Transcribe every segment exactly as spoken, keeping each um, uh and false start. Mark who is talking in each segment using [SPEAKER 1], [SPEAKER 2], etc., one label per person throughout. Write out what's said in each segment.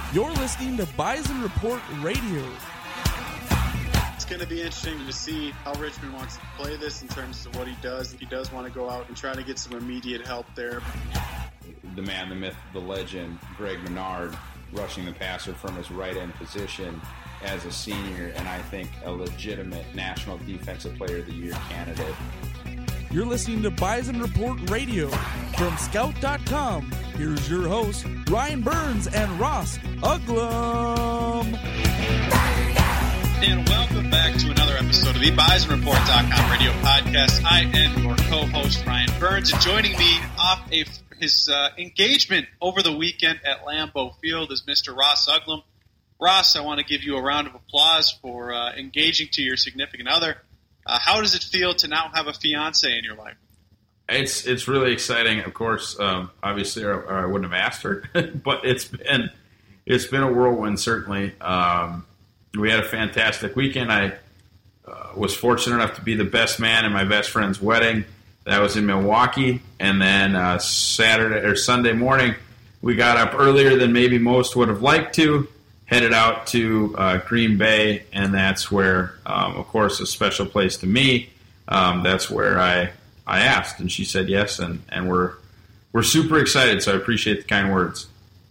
[SPEAKER 1] You're listening to Bison Report Radio.
[SPEAKER 2] It's going to be interesting to see how Richmond wants to play this in terms of what he does. If he does want to go out and try to get some immediate help there.
[SPEAKER 3] The man, the myth, the legend, Greg Menard, rushing the passer from his right end position as a senior, and I think a legitimate National Defensive Player of the Year candidate.
[SPEAKER 1] You're listening to Bison Report Radio from Scout dot com. Here's your hosts, Ryan Burns and Ross Uglum.
[SPEAKER 4] And welcome back to another episode of the Bison Report dot com radio podcast. I am your co-host, Ryan Burns, and joining me off a, his uh, engagement over the weekend at Lambeau Field is Mister Ross Uglum. Ross, I want to give you a round of applause for uh, engaging to your significant other. Uh, how does it feel to now have a fiance in your life?
[SPEAKER 5] It's it's really exciting. Of course, um, obviously, or, or I wouldn't have asked her, but it's been it's been a whirlwind. Certainly, um, we had a fantastic weekend. I uh, was fortunate enough to be the best man in my best friend's wedding. That was in Milwaukee, and then uh, Saturday or Sunday morning, we got up earlier than maybe most would have liked to. Headed out to uh, Green Bay, and that's where, um, of course, a special place to me. Um, that's where I I asked, and she said yes, and, and we're we're super excited. So I appreciate the kind words.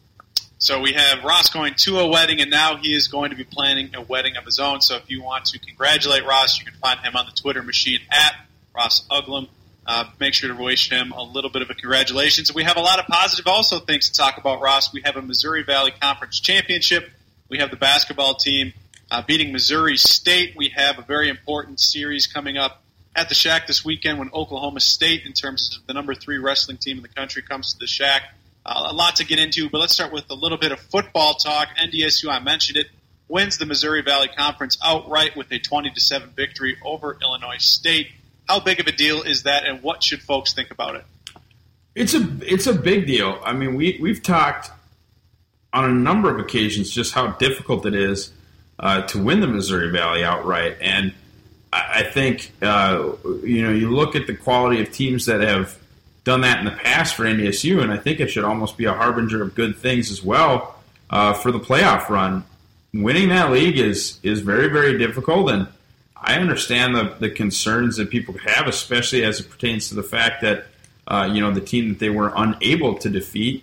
[SPEAKER 4] So we have Ross going to a wedding, and now he is going to be planning a wedding of his own. So if you want to congratulate Ross, you can find him on the Twitter machine at Ross Uglum. Uh, make sure to wish him a little bit of a congratulations. We have a lot of positive also things to talk about, Ross. We have a Missouri Valley Conference Championship. We have the basketball team uh, beating Missouri State. We have a very important series coming up at the Shack this weekend when Oklahoma State, in terms of the number three wrestling team in the country, comes to the Shack. Uh, a lot to get into, but let's start with a little bit of football talk. N D S U, I mentioned it, wins the Missouri Valley Conference outright with a twenty to seven victory over Illinois State. How big of a deal is that, and what should folks think about it?
[SPEAKER 5] It's a it's a big deal. I mean, we we've talked on a number of occasions just how difficult it is uh, to win the Missouri Valley outright. And I, I think, uh, you know, you look at the quality of teams that have done that in the past for N D S U, and I think it should almost be a harbinger of good things as well uh, for the playoff run. Winning that league is is very, very difficult, and I understand the, the concerns that people have, especially as it pertains to the fact that, uh, you know, the team that they were unable to defeat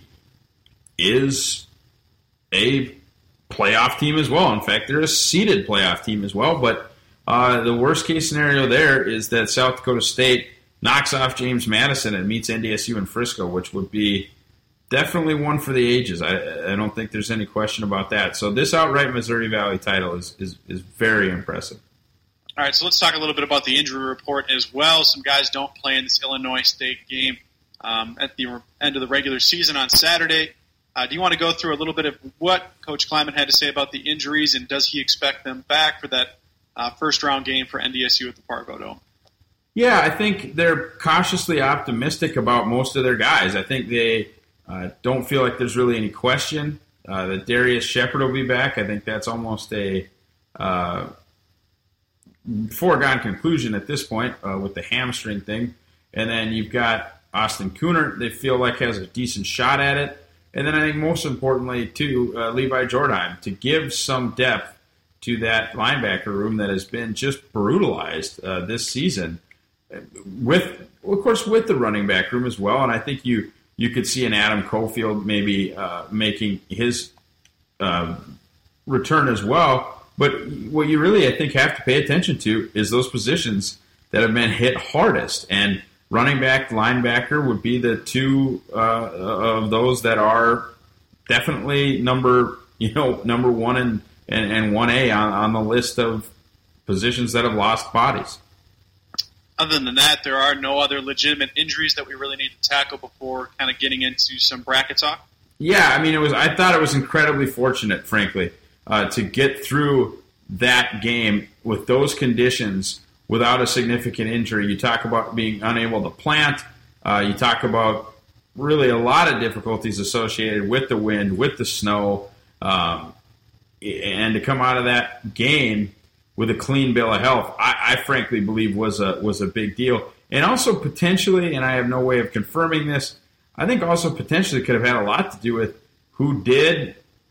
[SPEAKER 5] is a playoff team as well. In fact, they're a seeded playoff team as well. But uh, the worst-case scenario there is that South Dakota State knocks off James Madison and meets N D S U in Frisco, which would be definitely one for the ages. I, I don't think there's any question about that. So this outright Missouri Valley title is, is, is very impressive.
[SPEAKER 4] All right, so let's talk a little bit about the injury report as well. Some guys don't play in this Illinois State game um, at the end of the regular season on Saturday. Uh, do you want to go through a little bit of what Coach Kleiman had to say about the injuries, and does he expect them back for that uh, first-round game for N D S U at the Fargo Dome?
[SPEAKER 5] Yeah, I think they're cautiously optimistic about most of their guys. I think they uh, don't feel like there's really any question uh, that Darius Shepard will be back. I think that's almost a uh, foregone conclusion at this point uh, with the hamstring thing. And then you've got Austin Cooner, they feel like has a decent shot at it. And then I think most importantly, too, uh, Levi Jordan, to give some depth to that linebacker room that has been just brutalized uh, this season, with, of course, with the running back room as well. And I think you you could see an Adam Cofield maybe uh, making his uh, return as well. But what you really, I think, have to pay attention to is those positions that have been hit hardest. And running back, linebacker would be the two uh, of those that are definitely number, you know, number one and and, and one A on, on the list of positions that have lost bodies.
[SPEAKER 4] Other than that, there are no other legitimate injuries that we really need to tackle before kind of getting into some bracket talk.
[SPEAKER 5] Yeah, I mean, it was. I thought it was incredibly fortunate, frankly, uh, to get through that game with those conditions without a significant injury. You talk about being unable to plant. Uh, you talk about really a lot of difficulties associated with the wind, with the snow, um, and to come out of that game with a clean bill of health, I, I frankly believe was a was a big deal. And also potentially, and I have no way of confirming this, I think also potentially could have had a lot to do with who did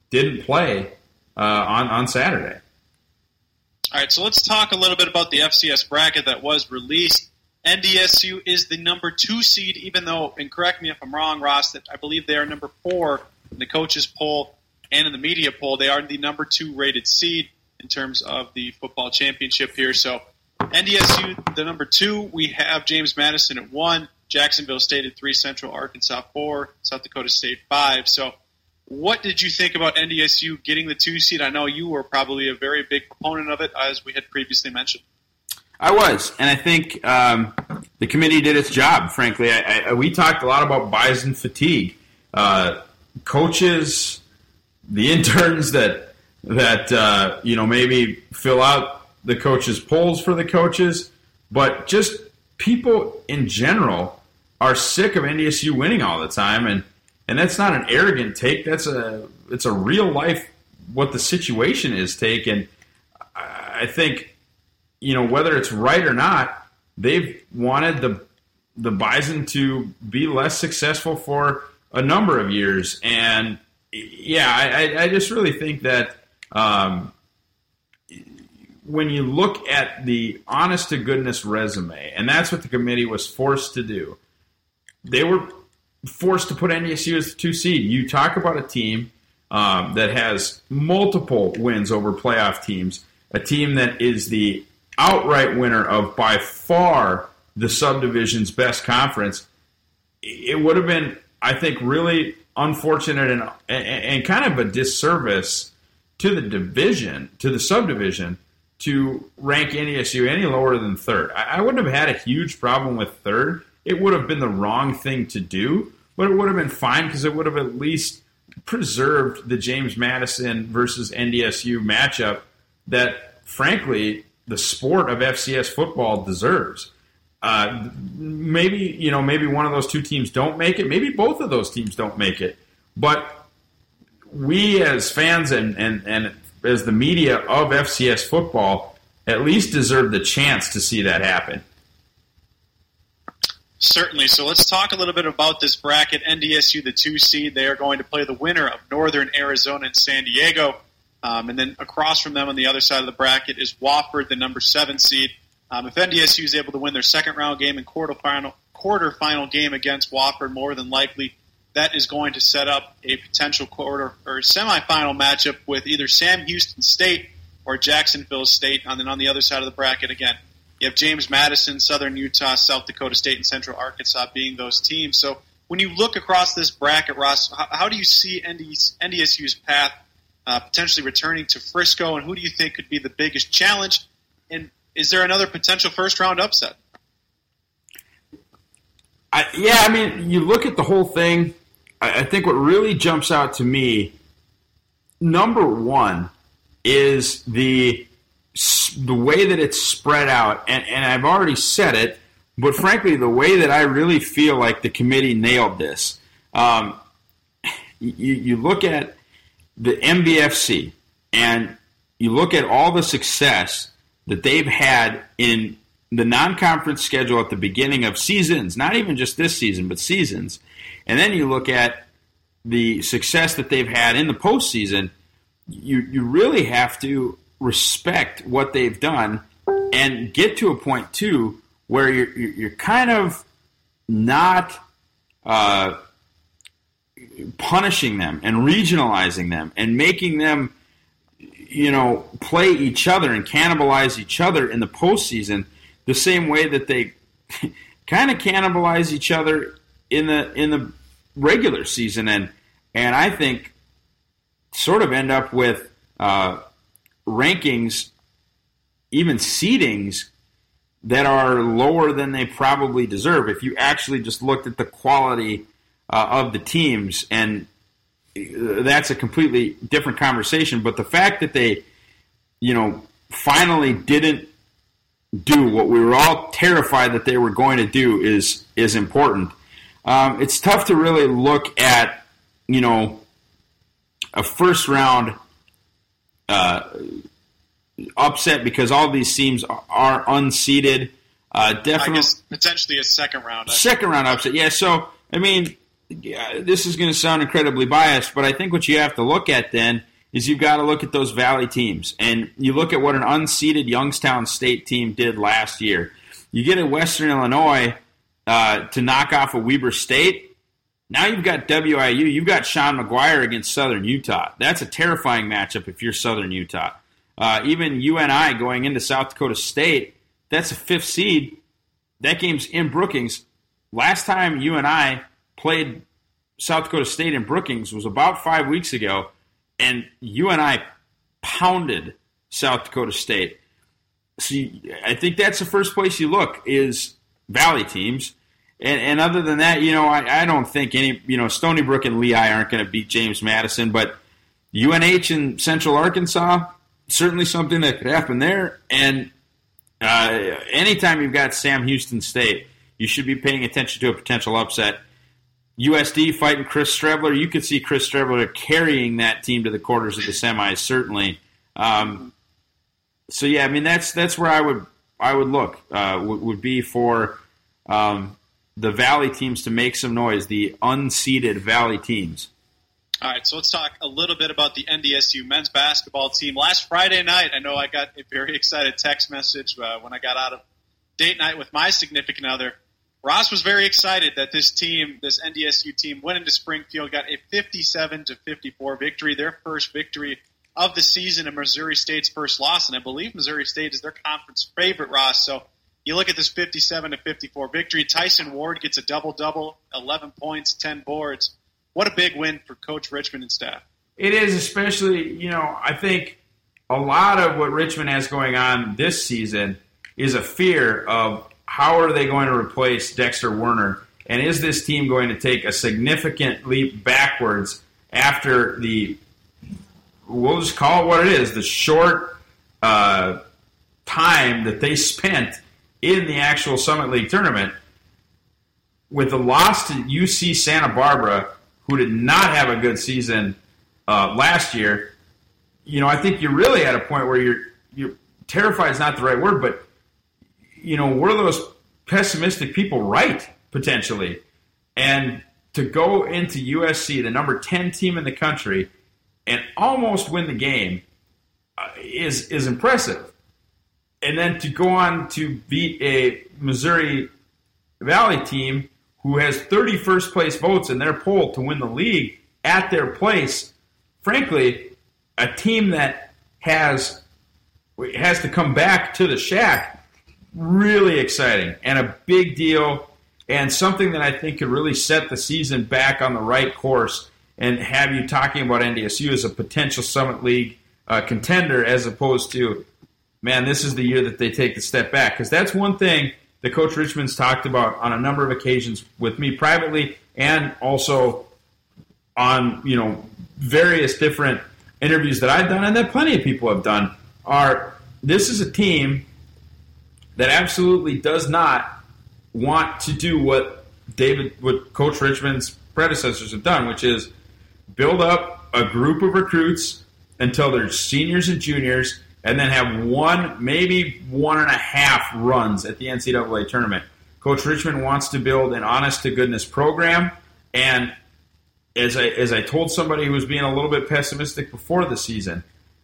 [SPEAKER 5] didn't play uh, on, on Saturday.
[SPEAKER 4] All right, so let's talk a little bit about the F C S bracket that was released. N D S U is the number two seed, even though, and correct me if I'm wrong, Ross, that I believe they are number four in the coaches poll and in the media poll. They are the number two rated seed in terms of the football championship here. So N D S U, the number two. We have James Madison at one, Jacksonville State at three, Central Arkansas four, South Dakota State five. So what did you think about N D S U getting the two seed? I know you were probably a very big proponent of it, as we had previously mentioned.
[SPEAKER 5] I was, and I think um, the committee did its job, frankly. I, I, we talked a lot about Bison fatigue. Uh, coaches, the interns that, that uh, you know, maybe fill out the coaches' polls for the coaches, but just people in general are sick of N D S U winning all the time, and, and that's not an arrogant take. That's a it's a real life what the situation is take, and I think, you know, whether it's right or not, they've wanted the the Bison to be less successful for a number of years, and yeah, I, I just really think that um, when you look at the honest to goodness resume, and that's what the committee was forced to do, they were forced to put N D S U as the two seed. You talk about a team um, that has multiple wins over playoff teams, a team that is the outright winner of by far the subdivision's best conference. It would have been, I think, really unfortunate and, and, and kind of a disservice to the division, to the subdivision, to rank N D S U any lower than third. I, I wouldn't have had a huge problem with third. It would have been the wrong thing to do, but it would have been fine because it would have at least preserved the James Madison versus N D S U matchup that, frankly, the sport of F C S football deserves. Uh, maybe, you know, maybe one of those two teams don't make it. Maybe both of those teams don't make it. But we as fans and, and, and as the media of F C S football at least deserve the chance to see that happen.
[SPEAKER 4] Certainly. So let's talk a little bit about this bracket. N D S U, the two seed, they are going to play the winner of Northern Arizona and San Diego. Um, and then across from them on the other side of the bracket is Wofford, the number seven seed. Um, if N D S U is able to win their second round game and quarterfinal quarterfinal game against Wofford, more than likely that is going to set up a potential quarter or semifinal matchup with either Sam Houston State or Jacksonville State. And then on the other side of the bracket, again, you have James Madison, Southern Utah, South Dakota State, and Central Arkansas being those teams. So when you look across this bracket, Ross, how, how do you see N D S U's path uh, potentially returning to Frisco, and who do you think could be the biggest challenge? And is there another potential first-round upset?
[SPEAKER 5] I, yeah, I mean, you look at the whole thing, I, I think what really jumps out to me, number one, is the the way that it's spread out, and, and I've already said it, but frankly, the way that I really feel like the committee nailed this. Um, you, you look at the M B F C, and you look at all the success that they've had in the non-conference schedule at the beginning of seasons, not even just this season, but seasons, and then you look at the success that they've had in the postseason, you, you really have to respect what they've done and get to a point, too, where you're, you're kind of not uh, punishing them and regionalizing them and making them, you know, play each other and cannibalize each other in the postseason the same way that they kind of cannibalize each other in the in the regular season, and and I think sort of end up with uh, rankings, even seedings that are lower than they probably deserve if you actually just looked at the quality uh, of the teams, and that's a completely different conversation. But the fact that they, you know, finally didn't do what we were all terrified that they were going to do is is important. Um, it's tough to really look at, you know, a first round uh, upset because all these teams are, are unseeded. Uh, definitely,
[SPEAKER 4] I guess potentially a second round.
[SPEAKER 5] Second round upset, yeah. So I mean, yeah, this is going to sound incredibly biased, but I think what you have to look at then is you've got to look at those Valley teams. And you look at what an unseeded Youngstown State team did last year. You get a Western Illinois uh, to knock off a Weber State. Now you've got W I U. You've got Sean McGuire against Southern Utah. That's a terrifying matchup if you're Southern Utah. Uh, even U N I going into South Dakota State, that's a fifth seed. That game's in Brookings. Last time U N I played South Dakota State in Brookings was about five weeks ago, and U N I pounded South Dakota State. So you, I think that's the first place you look is Valley teams. And, and other than that, you know, I, I don't think any, you know, Stony Brook and Lehigh aren't going to beat James Madison, but U N H and Central Arkansas, certainly something that could happen there. And uh, anytime you've got Sam Houston State, you should be paying attention to a potential upset. U S D fighting Chris Strebler. You could see Chris Strebler carrying that team to the quarters of the semis, certainly. Um, so yeah, I mean that's that's where I would I would look uh, would, would be for um, the Valley teams to make some noise, the unseeded Valley teams.
[SPEAKER 4] All right, so let's talk a little bit about the N D S U men's basketball team. Last Friday night, I know I got a very excited text message uh, when I got out of date night with my significant other. Ross was very excited that this team, this N D S U team, went into Springfield, got a fifty-seven to fifty-four victory, their first victory of the season, and Missouri State's first loss. And I believe Missouri State is their conference favorite, Ross. So you look at this fifty-seven to fifty-four victory. Tyson Ward gets a double-double, eleven points, ten boards. What a big win for Coach Richmond and staff.
[SPEAKER 5] It is, especially, you know, I think a lot of what Richmond has going on this season is a fear of how are they going to replace Dexter Werner, and is this team going to take a significant leap backwards after the, we'll just call it what it is, the short uh, time that they spent in the actual Summit League tournament with the loss to U C Santa Barbara, who did not have a good season uh, last year. You know, I think you're really at a point where you're you're terrified is not the right word, but you know, were those pessimistic people right, potentially? And to go into U S C, the number ten team in the country, and almost win the game uh, is is impressive. And then to go on to beat a Missouri Valley team who has thirty-first place votes in their poll to win the league at their place, frankly, a team that has has to come back to the Shack, really exciting and a big deal, and something that I think could really set the season back on the right course and have you talking about N D S U as a potential Summit League uh, contender, as opposed to, man, this is the year that they take the step back. Because that's one thing that Coach Richmond's talked about on a number of occasions with me privately and also on, you know, various different interviews that I've done and that plenty of people have done, are this is a team that absolutely does not want to do what David, what Coach Richmond's predecessors have done, which is build up a group of recruits until they're seniors and juniors, and then have one, maybe one and a half runs at the N C double A tournament. Coach Richmond wants to build an honest-to-goodness program, and as I, as I told somebody who was being a little bit pessimistic before the season,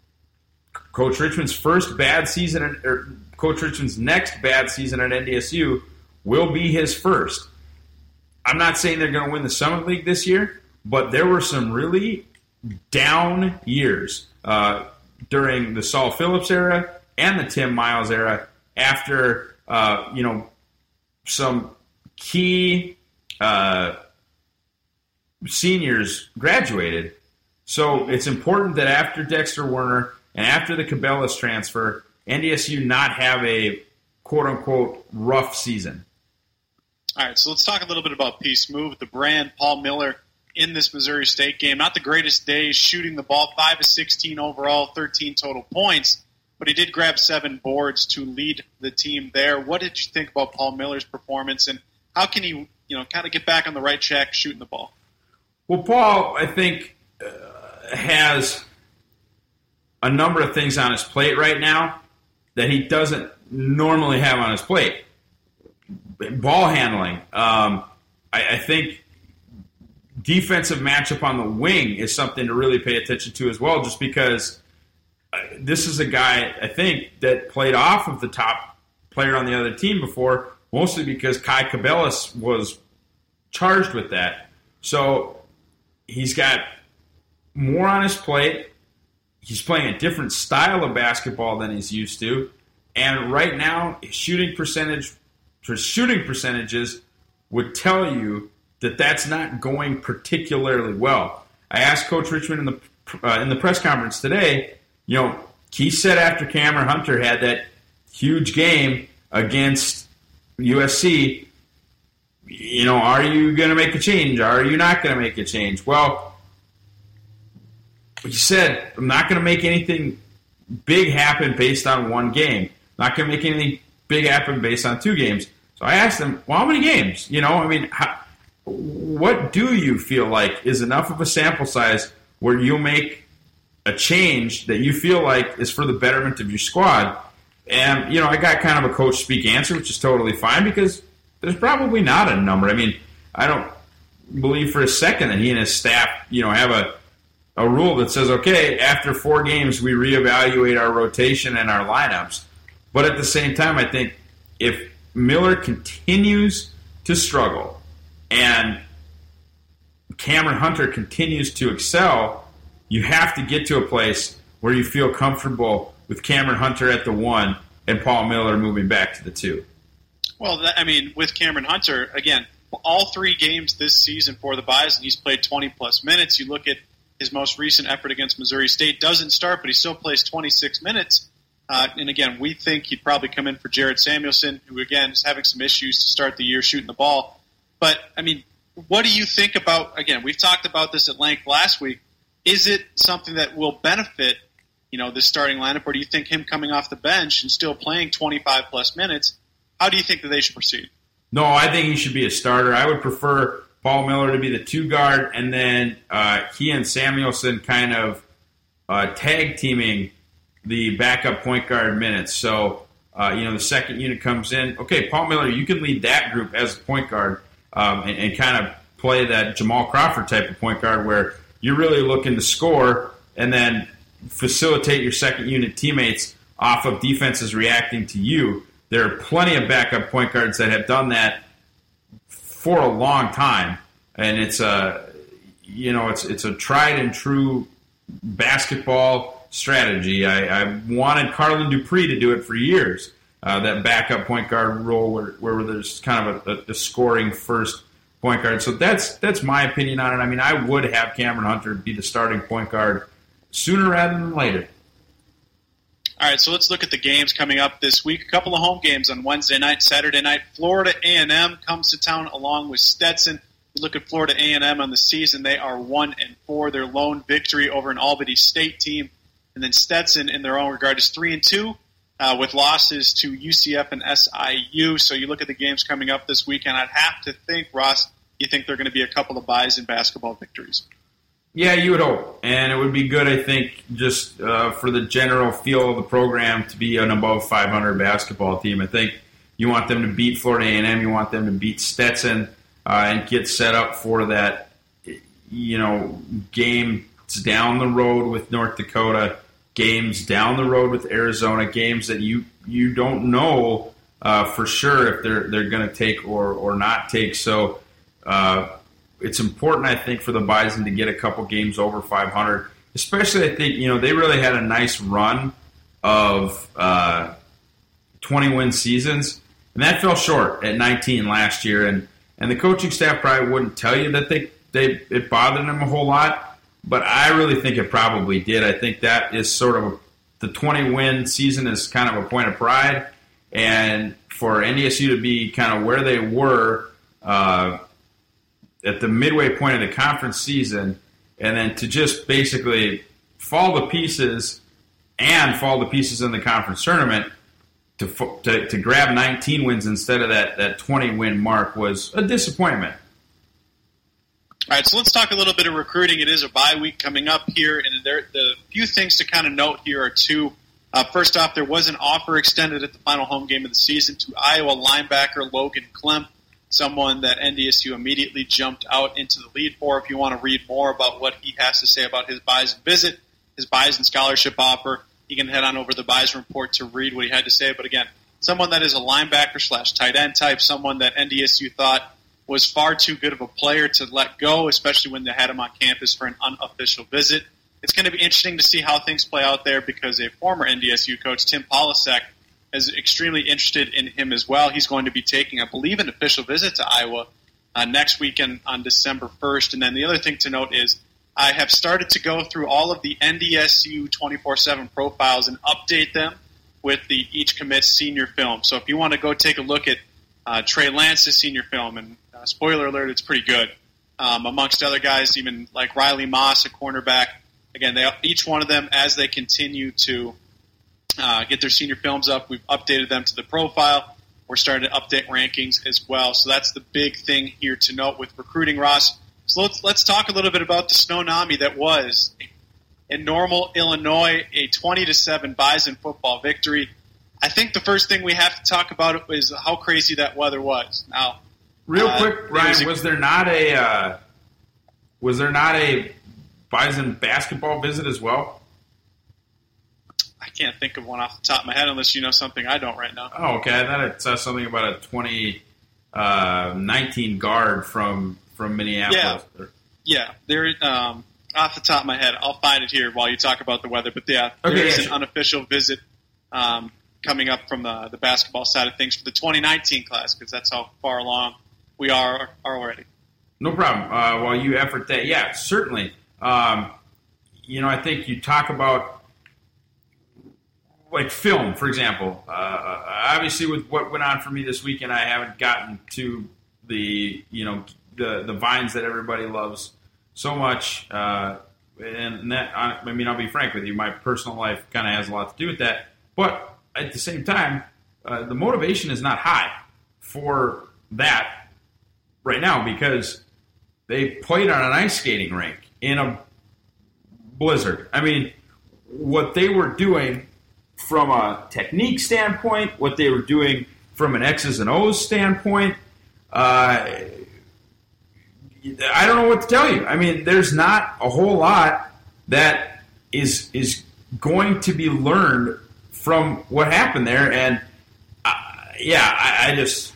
[SPEAKER 5] Coach Richmond's first bad season, or Coach Richmond's next bad season at N D S U will be his first. I'm not saying they're going to win the Summit League this year, but there were some really down years uh, during the Saul Phillips era and the Tim Miles era after, uh, you know, some key uh, seniors graduated. So it's important that after Dexter Werner and after the Cabela's transfer, N D S U not have a quote-unquote rough season.
[SPEAKER 4] All right, so let's talk a little bit about Peace Move, the brand. Paul Miller in this Missouri State game. Not the greatest day shooting the ball, five of sixteen overall, thirteen total points, but he did grab seven boards to lead the team there. What did you think about Paul Miller's performance, and how can he, you know, kind of get back on the right track shooting the ball?
[SPEAKER 5] Well, Paul, I think, uh, has a number of things on his plate right now that he doesn't normally have on his plate. Ball handling. Um, I, I think defensive matchup on the wing is something to really pay attention to as well, just because uh, this is a guy, I think, that played off of the top player on the other team before, mostly because Kai Cabellas was charged with that. So he's got more on his plate. He's playing a different style of basketball than he's used to. And right now, his shooting percentage, his shooting percentages would tell you that that's not going particularly well. I asked Coach Richmond in the uh, in the press conference today, you know, he said after Cameron Hunter had that huge game against U S C, you know, are you going to make a change? Are you not going to make a change? Well, he said, I'm not going to make anything big happen based on one game. Not going to make anything big happen based on two games. So I asked him, well, how many games? You know, I mean, how, what do you feel like is enough of a sample size where you'll make a change that you feel like is for the betterment of your squad? And, you know, I got kind of a coach speak answer, which is totally fine because there's probably not a number. I mean, I don't believe for a second that he and his staff, you know, have a, a rule that says, okay, after four games, we reevaluate our rotation and our lineups. But at the same time, I think if Miller continues to struggle and Cameron Hunter continues to excel, you have to get to a place where you feel comfortable with Cameron Hunter at the one and Paul Miller moving back to the two.
[SPEAKER 4] Well, that, I mean, with Cameron Hunter, again, all three games this season for the Bison, he's played twenty-plus minutes. You look at his most recent effort against Missouri State, doesn't start, but he still plays twenty-six minutes. Uh, and again, we think he'd probably come in for Jared Samuelson, who, again, is having some issues to start the year shooting the ball. But, I mean, what do you think about, again, we've talked about this at length last week. Is it something that will benefit, you know, this starting lineup, or do you think him coming off the bench and still playing twenty-five plus minutes, how do you think that they should proceed?
[SPEAKER 5] No, I think he should be a starter. I would prefer Paul Miller to be the two guard, and then uh, he and Samuelson kind of uh, tag teaming the backup point guard minutes. So, uh, you know, the second unit comes in. Okay, Paul Miller, you can lead that group as a point guard um, and, and kind of play that Jamal Crawford type of point guard where you're really looking to score and then facilitate your second unit teammates off of defenses reacting to you. There are plenty of backup point guards that have done that for a long time, and it's a, you know, it's it's a tried and true basketball strategy. I, I wanted Carlin Dupree to do it for years, uh, that backup point guard role where, where there's kind of a, a scoring first point guard. So that's that's my opinion on it. I mean, I would have Cameron Hunter be the starting point guard sooner rather than later.
[SPEAKER 4] All right, so let's look at the games coming up this week. A couple of home games on Wednesday night, Saturday night. Florida A and M comes to town along with Stetson. You look at Florida A and M on the season; they are one and four. Their lone victory over an Albany State team, and then Stetson, in their own regard, is three and two uh, with losses to U C F and S I U. So you look at the games coming up this weekend. I'd have to think, Ross, you think they're going to be a couple of Bison basketball victories?
[SPEAKER 5] Yeah, you would hope. And it would be good, I think, just uh, for the general feel of the program to be an above five hundred basketball team. I think you want them to beat Florida A and M. You want them to beat Stetson uh, and get set up for that, you know, game down the road with North Dakota, games down the road with Arizona, games that you, you don't know uh, for sure if they're they're going to take or, or not take. So, uh it's important, I think, for the Bison to get a couple games over five hundred. Especially, I think, you know, they really had a nice run of uh, twenty-win seasons, and that fell short at nineteen last year. And, and the coaching staff probably wouldn't tell you that they, they it bothered them a whole lot, but I really think it probably did. I think that is sort of a, the twenty-win season is kind of a point of pride, and for N D S U to be kind of where they were uh, at the midway point of the conference season, and then to just basically fall to pieces and fall to pieces in the conference tournament to to, to grab nineteen wins instead of that, that twenty-win mark was a disappointment.
[SPEAKER 4] All right, so let's talk a little bit of recruiting. It is a bye week coming up here, and there the few things to kind of note here are two. Uh, first off, there was an offer extended at the final home game of the season to Iowa linebacker Logan Klemp. someone that N D S U immediately jumped out into the lead for. If you want to read more about what he has to say about his Bison visit, his Bison scholarship offer, you can head on over to the Bison Report to read what he had to say. But again, someone that is a linebacker slash tight end type, someone that N D S U thought was far too good of a player to let go, especially when they had him on campus for an unofficial visit. It's going to be interesting to see how things play out there because a former N D S U coach, Tim Polasek, is extremely interested in him as well. He's going to be taking, I believe, an official visit to Iowa uh, next weekend on December first. And then the other thing to note is I have started to go through all of the N D S U twenty-four seven profiles and update them with the each commit senior film. So if you want to go take a look at uh, Trey Lance's senior film, and uh, spoiler alert, it's pretty good, um, amongst other guys, even like Riley Moss, a cornerback. Again, they, each one of them, as they continue to Uh, get their senior films up. We've updated them to the profile. We're starting to update rankings as well. So that's the big thing here to note with recruiting, Ross. So let's let's talk a little bit about the Snow-Nami that was in Normal, Illinois, a twenty to seven Bison football victory. I think the first thing we have to talk about is how crazy that weather was. Now,
[SPEAKER 5] real
[SPEAKER 4] uh,
[SPEAKER 5] quick, Ryan,
[SPEAKER 4] was, a,
[SPEAKER 5] was there not a uh, was there not a Bison basketball visit as well?
[SPEAKER 4] I can't think of one off the top of my head unless you know something I don't right now.
[SPEAKER 5] Oh, okay. I thought it said something about a twenty nineteen guard from, from Minneapolis.
[SPEAKER 4] Yeah, yeah. There, um, off the top of my head, I'll find it here while you talk about the weather. But yeah, there
[SPEAKER 5] okay,
[SPEAKER 4] is
[SPEAKER 5] yeah,
[SPEAKER 4] an
[SPEAKER 5] sure.
[SPEAKER 4] unofficial visit um, coming up from the, the basketball side of things for the twenty nineteen class because that's how far along we are, are already.
[SPEAKER 5] No problem. Uh, while you effort that, yeah, certainly. Um, you know, I think you talk about like film, for example. Uh, obviously, with what went on for me this weekend, I haven't gotten to the you know the the vines that everybody loves so much. Uh, and that, I mean, I'll be frank with you, my personal life kind of has a lot to do with that. But at the same time, uh, the motivation is not high for that right now because they played on an ice skating rink in a blizzard. I mean, what they were doing from a technique standpoint, what they were doing from an X's and O's standpoint, uh, I don't know what to tell you. I mean, there's not a whole lot that is is going to be learned from what happened there. And, uh, yeah, I, I just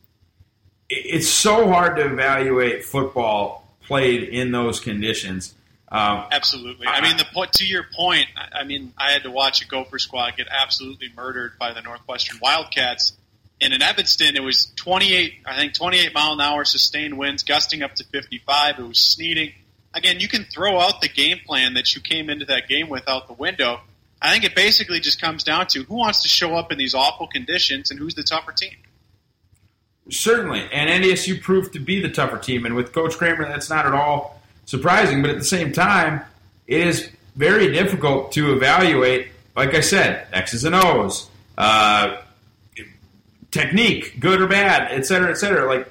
[SPEAKER 5] – it's so hard to evaluate football played in those conditions. Um,
[SPEAKER 4] Absolutely. I mean, the point to your point. I mean, I had to watch a Gopher squad get absolutely murdered by the Northwestern Wildcats. And in Evanston, it was twenty-eight, I think, twenty-eight mile an hour sustained winds, gusting up to fifty-five. It was sleeting. Again, you can throw out the game plan that you came into that game with out the window. I think it basically just comes down to who wants to show up in these awful conditions and who's the tougher team.
[SPEAKER 5] Certainly, and N D S U proved to be the tougher team. And with Coach Kramer, that's not at all surprising, but at the same time, it is very difficult to evaluate, like I said, X's and O's, uh, technique, good or bad, et cetera, et cetera. Like,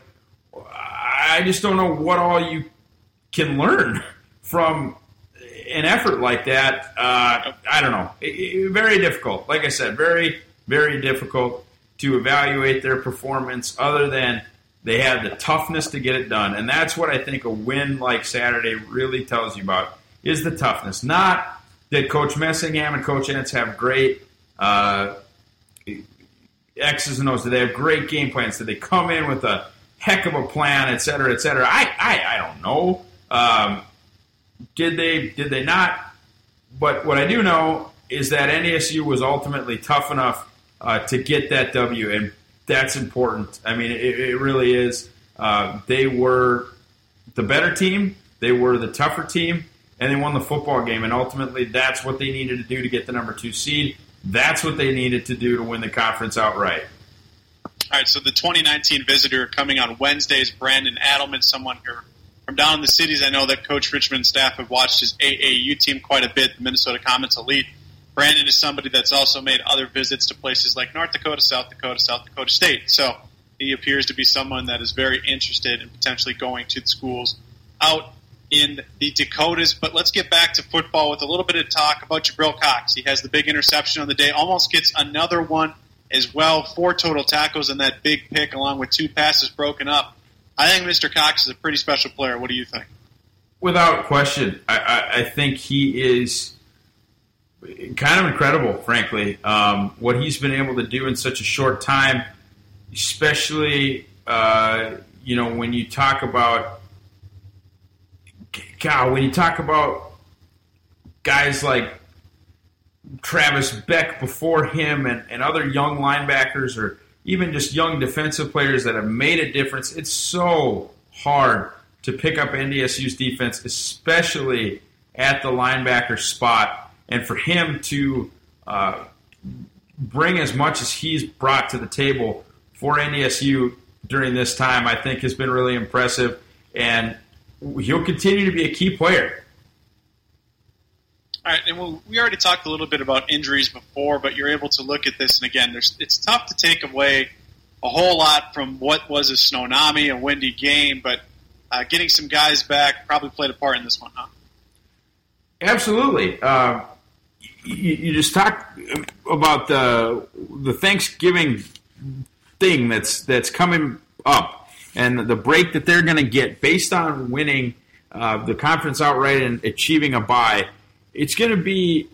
[SPEAKER 5] I just don't know what all you can learn from an effort like that. Uh, I don't know. It, it, very difficult. Like I said, very, very difficult to evaluate their performance other than they had the toughness to get it done. And that's what I think a win like Saturday really tells you about, is the toughness. Not that Coach Messingham and Coach Entz have great uh, X's and O's. Did they have great game plans? Did they come in with a heck of a plan, et cetera, et cetera? I, I, I don't know. Um, did they Did they not? But what I do know is that N D S U was ultimately tough enough uh, to get that W, and that's important. I mean, it, it really is. Uh, they were the better team. They were the tougher team, and they won the football game. And ultimately, that's what they needed to do to get the number two seed. That's what they needed to do to win the conference outright.
[SPEAKER 4] All right, so the twenty nineteen visitor coming on Wednesday is Brandon Adelman, someone here from down in the cities. I know that Coach Richmond's staff have watched his A A U team quite a bit, the Minnesota Comets Elite. Brandon is somebody that's also made other visits to places like North Dakota, South Dakota, South Dakota State. So he appears to be someone that is very interested in potentially going to the schools out in the Dakotas. But let's get back to football with a little bit of talk about Jabril Cox. He has the big interception on the day, almost gets another one as well. Four total tackles in that big pick along with two passes broken up. I think Mister Cox is a pretty special player. What do you think?
[SPEAKER 5] Without question. I, I, I think he is kind of incredible, frankly, um, what he's been able to do in such a short time, especially, uh, you know, when you talk about, God, when you talk about guys like Travis Beck before him and, and other young linebackers or even just young defensive players that have made a difference, it's so hard to pick up N D S U's defense, especially at the linebacker spot. And for him to uh, bring as much as he's brought to the table for N D S U during this time, I think has been really impressive. And he'll continue to be a key player.
[SPEAKER 4] All right, and we'll, we already talked a little bit about injuries before, but you're able to look at this, and again, there's, it's tough to take away a whole lot from what was a tsunami, a windy game, but uh, getting some guys back probably played a part in this one, huh?
[SPEAKER 5] Absolutely. Uh, you, you just talked about the the Thanksgiving thing that's that's coming up, and the break that they're going to get based on winning uh, the conference outright and achieving a bye. It's going to be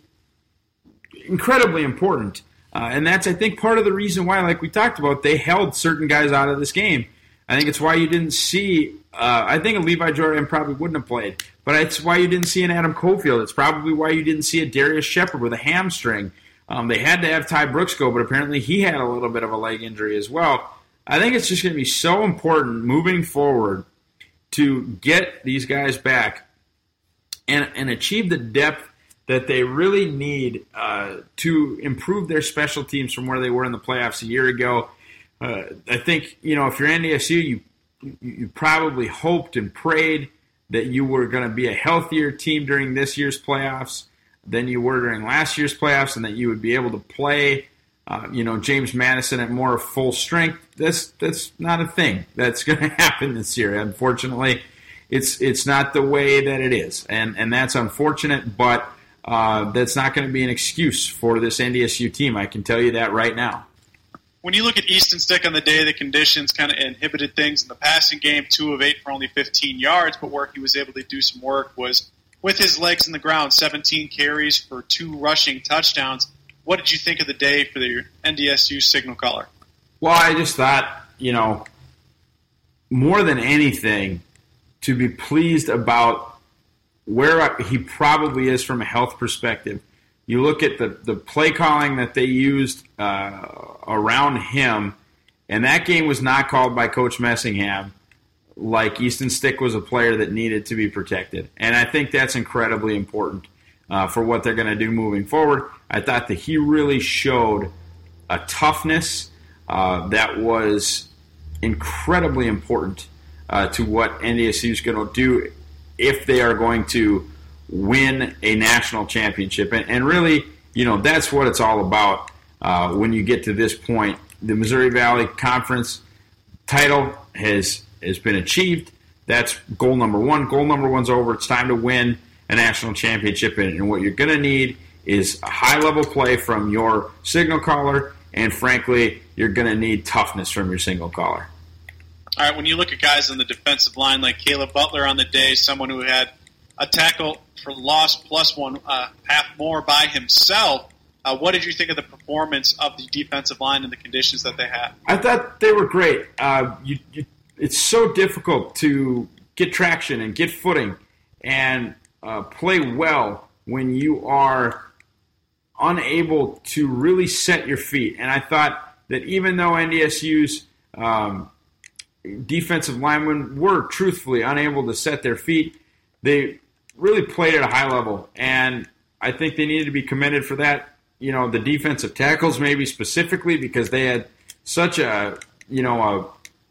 [SPEAKER 5] incredibly important. Uh, and that's, I think, part of the reason why, like we talked about, they held certain guys out of this game. I think it's why you didn't see, uh, I think a Levi Jordan probably wouldn't have played, but it's why you didn't see an Adam Cofield. It's probably why you didn't see a Darius Shepard with a hamstring. Um, they had to have Ty Brooks go, but apparently he had a little bit of a leg injury as well. I think it's just going to be so important moving forward to get these guys back and, and achieve the depth that they really need uh, to improve their special teams from where they were in the playoffs a year ago. Uh, I think, you know, if you're N D S U, you you probably hoped and prayed that you were going to be a healthier team during this year's playoffs than you were during last year's playoffs, and that you would be able to play, uh, you know, James Madison at more full strength. That's that's not a thing that's going to happen this year. Unfortunately, it's it's not the way that it is, and and that's unfortunate, but Uh, that's not going to be an excuse for this N D S U team. I can tell you that right now.
[SPEAKER 4] When you look at Easton Stick on the day, the conditions kind of inhibited things in the passing game, two of eight for only fifteen yards, but where he was able to do some work was with his legs in the ground, seventeen carries for two rushing touchdowns. What did you think of the day for the N D S U signal caller?
[SPEAKER 5] Well, I just thought, you know, more than anything, to be pleased about where he probably is from a health perspective. You look at the, the play calling that they used uh, around him, and that game was not called by Coach Messingham like Easton Stick was a player that needed to be protected. And I think that's incredibly important uh, for what they're going to do moving forward. I thought that he really showed a toughness uh, that was incredibly important uh, to what N D S U is going to do if they are going to win a national championship. And, and really, you know, that's what it's all about uh, when you get to this point. The Missouri Valley Conference title has has been achieved. That's goal number one. Goal number one's over. It's time to win a national championship. And, and what you're going to need is a high-level play from your signal caller, and frankly, you're going to need toughness from your signal caller.
[SPEAKER 4] All right, when you look at guys on the defensive line like Caleb Butler on the day, someone who had a tackle for loss plus one, uh, half more by himself, uh, what did you think of the performance of the defensive line and the conditions that they had?
[SPEAKER 5] I thought they were great. Uh, you, you, it's so difficult to get traction and get footing and uh, play well when you are unable to really set your feet. And I thought that even though N D S U's um, defensive linemen were truthfully unable to set their feet, they really played at a high level, and I think they needed to be commended for that. You know, the defensive tackles maybe specifically, because they had such a, you know,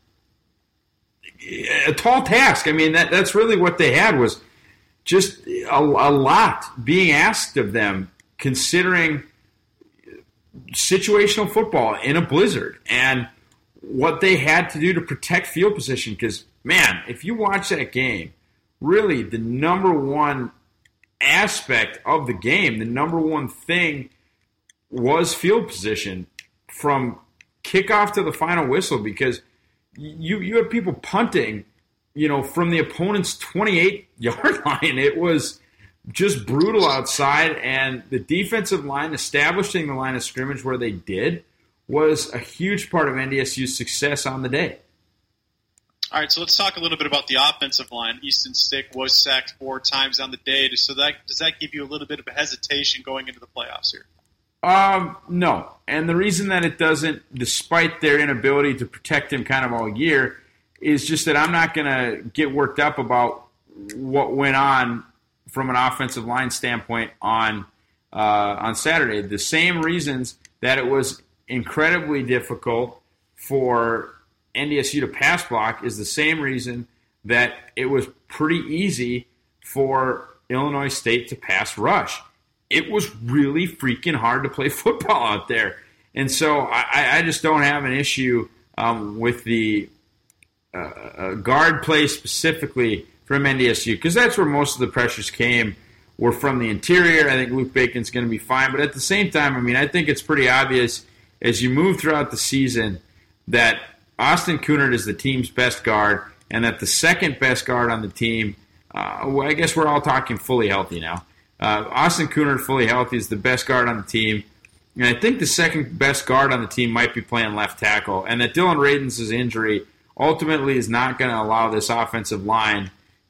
[SPEAKER 5] a, a tall task. I mean, that that's really what they had, was just a, a lot being asked of them, considering situational football in a blizzard and what they had to do to protect field position. Because, man, if you watch that game, really the number one aspect of the game, the number one thing was field position from kickoff to the final whistle, because you you had people punting, you know, from the opponent's twenty-eight yard line. It was just brutal outside, and the defensive line establishing the line of scrimmage where they did was a huge part of N D S U's success on the day.
[SPEAKER 4] All right, so let's talk a little bit about the offensive line. Easton Stick was sacked four times on the day. So that does that give you a little bit of a hesitation going into the playoffs here?
[SPEAKER 5] Um, no. And the reason that it doesn't, despite their inability to protect him kind of all year, is just that I'm not going to get worked up about what went on from an offensive line standpoint on uh, on Saturday. The same reasons that it was incredibly difficult for N D S U to pass block is the same reason that it was pretty easy for Illinois State to pass rush. It was really freaking hard to play football out there. And so I, I just don't have an issue um, with the uh, uh, guard play specifically from N D S U, because that's where most of the pressures came, were from the interior. I think Luke Bacon's going to be fine. But at the same time, I mean, I think it's pretty obvious as you move throughout the season that Austin Kunert is the team's best guard, and that the second best guard on the team, uh, well, I guess we're all talking fully healthy now. Uh, Austin Kunert, fully healthy, is the best guard on the team. And I think the second best guard on the team might be playing left tackle, and that Dylan Radens' injury ultimately is not going to allow this offensive line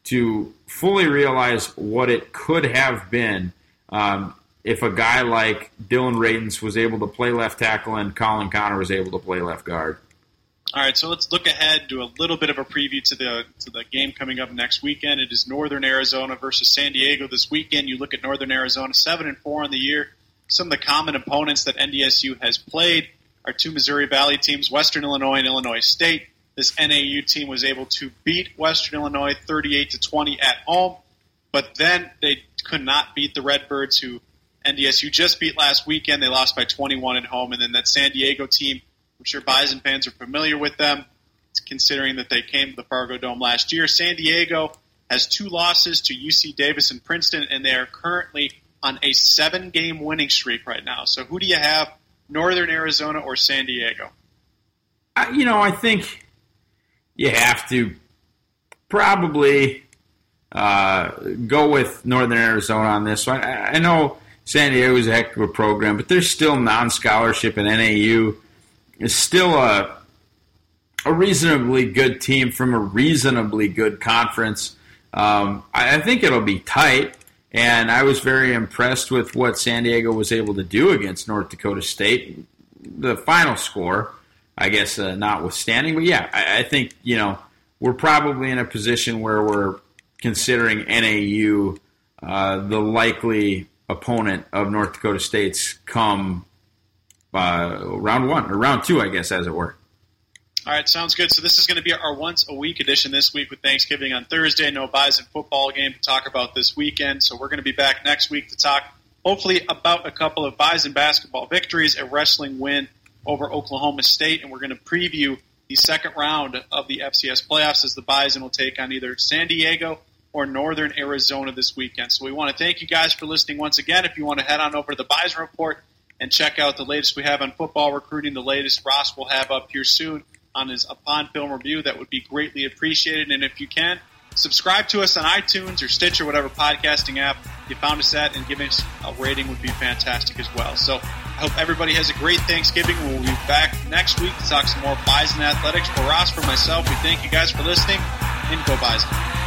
[SPEAKER 5] to fully realize what it could have been um, if a guy like Dylan Radens was able to play left tackle and Colin Connor was able to play left guard.
[SPEAKER 4] All right, so let's look ahead, do a little bit of a preview to the to the game coming up next weekend. It is Northern Arizona versus San Diego this weekend. You look at Northern Arizona, seven and four on the year. Some of the common opponents that N D S U has played are two Missouri Valley teams, Western Illinois and Illinois State. This N A U team was able to beat Western Illinois thirty-eight to twenty at home, but then they could not beat the Redbirds, who N D S U just beat last weekend. They lost by twenty-one at home, and then that San Diego team, I'm sure Bison fans are familiar with them, considering that they came to the Fargo Dome last year. San Diego has two losses to U C Davis and Princeton, and they are currently on a seven-game winning streak right now. So who do you have, Northern Arizona or San Diego?
[SPEAKER 5] Uh, you know, I think you have to probably uh, go with Northern Arizona on this one. I, I know San Diego is a heck of a program, but there's still non-scholarship in N A U. It's still a a reasonably good team from a reasonably good conference. Um, I, I think it'll be tight, and I was very impressed with what San Diego was able to do against North Dakota State. The final score, I guess, uh, notwithstanding. But, yeah, I, I think, you know, we're probably in a position where we're considering N A U uh, the likely opponent of North Dakota State's come uh, round one, or round two, I guess, as it were.
[SPEAKER 4] All right, sounds good. So this is going to be our once-a-week edition this week with Thanksgiving on Thursday. No Bison football game to talk about this weekend. So we're going to be back next week to talk, hopefully, about a couple of Bison basketball victories, a wrestling win over Oklahoma State, and we're going to preview the second round of the F C S playoffs as the Bison will take on either San Diego or Northern Arizona this weekend. So we want to thank you guys for listening once again. If you want to head on over to the Bison Report and check out the latest we have on football recruiting, the latest Ross will have up here soon on his Upon Film review, that would be greatly appreciated. And if you can, subscribe to us on iTunes or Stitch or whatever podcasting app you found us at, and giving us a rating would be fantastic as well. So I hope everybody has a great Thanksgiving. We'll be back next week to talk some more Bison athletics. For Ross, for myself, we thank you guys for listening, and go Bison.